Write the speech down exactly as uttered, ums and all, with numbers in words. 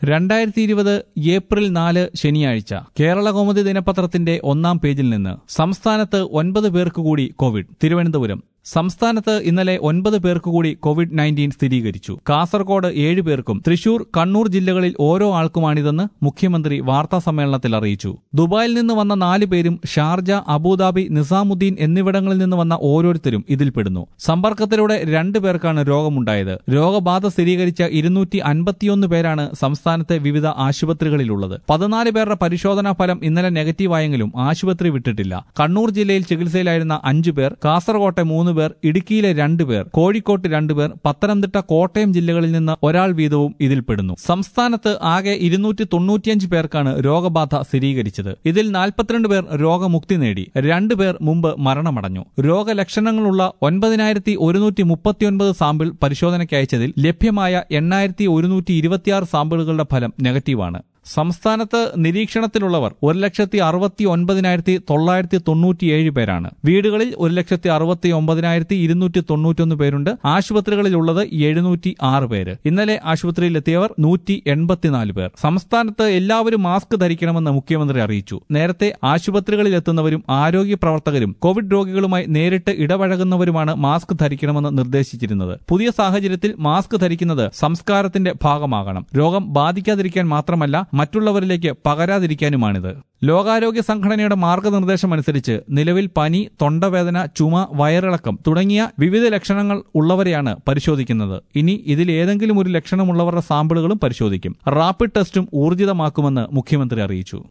രണ്ടായിരത്തി ഇരുപത് ഏപ്രിൽ നാല് ശനിയാഴ്ച കേരളകൗമുദി ദിനപത്രത്തിന്റെ ഒന്നാം പേജിൽ നിന്ന് സംസ്ഥാനത്ത് ഒൻപത് പേർക്ക് കൂടി കോവിഡ്. തിരുവനന്തപുരം സംസ്ഥാനത്ത് ഇന്നലെ ഒൻപത് പേർക്ക് കൂടി കോവിഡ് നയൻറ്റീൻ സ്ഥിരീകരിച്ചു. കാസർകോട് ഏഴ് പേർക്കും തൃശൂർ, കണ്ണൂർ ജില്ലകളിൽ ഓരോ ആൾക്കുമാണിതെന്ന് മുഖ്യമന്ത്രി വാർത്താ സമ്മേളനത്തിൽ അറിയിച്ചു. ദുബായിൽ നിന്ന് വന്ന നാല് പേരും ഷാർജ, അബുദാബി, നിസാമുദ്ദീൻ എന്നിവിടങ്ങളിൽ നിന്ന് വന്ന ഓരോരുത്തരും ഇതിൽപ്പെടുന്നു. സമ്പർക്കത്തിലൂടെ രണ്ടു പേർക്കാണ് രോഗമുണ്ടായത്. രോഗബാധ സ്ഥിരീകരിച്ച ഇരുന്നൂറ്റി അൻപത്തിയൊന്ന് പേരാണ് സംസ്ഥാനത്തെ വിവിധ ആശുപത്രികളിലുള്ളത്. പതിനാല് പേരുടെ പരിശോധനാ ഫലം ഇന്നലെ നെഗറ്റീവായെങ്കിലും ആശുപത്രി വിട്ടിട്ടില്ല. കണ്ണൂർ ജില്ലയിൽ ചികിത്സയിലായിരുന്ന അഞ്ചു പേർ, കാസർകോട്ടെ മൂന്ന് പേർ, ഇടുക്കിയിലെ രണ്ടു പേർ, കോഴിക്കോട്ട് രണ്ടുപേർ, പത്തനംതിട്ട, കോട്ടയം ജില്ലകളിൽ നിന്ന് ഒരാൾ വീതവും ഇതിൽപ്പെടുന്നു. സംസ്ഥാനത്ത് ആകെ ഇരുന്നൂറ്റി തൊണ്ണൂറ്റിയഞ്ച് പേർക്കാണ് രോഗബാധ സ്ഥിരീകരിച്ചത്. ഇതിൽ നാൽപ്പത്തിരണ്ട് പേർ രോഗമുക്തി നേടി. രണ്ടുപേർ മുമ്പ് മരണമടഞ്ഞു. രോഗലക്ഷണങ്ങളുള്ള ഒൻപതിനായിരത്തി ഒരുന്നൂറ്റി മുപ്പത്തിയൊൻപത് സാമ്പിൾ പരിശോധനയ്ക്ക് അയച്ചതിൽ ലഭ്യമായ എണ്ണായിരത്തി ഒരുന്നൂറ്റി ഇരുപത്തിയാറ് സാമ്പിളുകളുടെ ഫലം നെഗറ്റീവാണ്. സംസ്ഥാനത്ത് നിരീക്ഷണത്തിലുള്ളവർ ഒരു ലക്ഷത്തി അറുപത്തി ഒൻപതിനായിരത്തി തൊള്ളായിരത്തി തൊണ്ണൂറ്റിയേഴ് പേരാണ്. വീടുകളിൽ ഒരു ലക്ഷത്തി അറുപത്തി ഒമ്പതിനായിരത്തി ഇരുന്നൂറ്റി തൊണ്ണൂറ്റൊന്ന് പേരുണ്ട്. ആശുപത്രികളിലുള്ളത് എഴുന്നൂറ്റി ആറ് പേര്. ഇന്നലെ ആശുപത്രിയിലെത്തിയവർ നൂറ്റി എൺപത്തിനാല് പേർ. സംസ്ഥാനത്ത് എല്ലാവരും മാസ്ക് ധരിക്കണമെന്ന് മുഖ്യമന്ത്രി അറിയിച്ചു. നേരത്തെ ആശുപത്രികളിലെത്തുന്നവരും ആരോഗ്യ പ്രവർത്തകരും കോവിഡ് രോഗികളുമായി നേരിട്ട് ഇടപഴകുന്നവരുമാണ് മാസ്ക് ധരിക്കണമെന്ന് നിർദ്ദേശിച്ചിരുന്നത്. പുതിയ സാഹചര്യത്തിൽ മാസ്ക് ധരിക്കുന്നത് സംസ്കാരത്തിന്റെ ഭാഗമാകണം. രോഗം ബാധിക്കാതിരിക്കാൻ മാത്രമല്ല, മറ്റുള്ളവരിലേക്ക് പകരാതിരിക്കാനുമാണിത്. ലോകാരോഗ്യ സംഘടനയുടെ മാർഗനിർദ്ദേശമനുസരിച്ച് നിലവിൽ പനി, തൊണ്ടവേദന, ചുമ, വയറിളക്കം തുടങ്ങിയ വിവിധ ലക്ഷണങ്ങൾ ഉള്ളവരെയാണ് പരിശോധിക്കുന്നത്. ഇനി ഇതിൽ ഏതെങ്കിലും ഒരു ലക്ഷണമുള്ളവരുടെ സാമ്പിളുകളും പരിശോധിക്കും. റാപ്പിഡ് ടെസ്റ്റും ഊർജിതമാക്കുമെന്ന് മുഖ്യമന്ത്രി അറിയിച്ചു.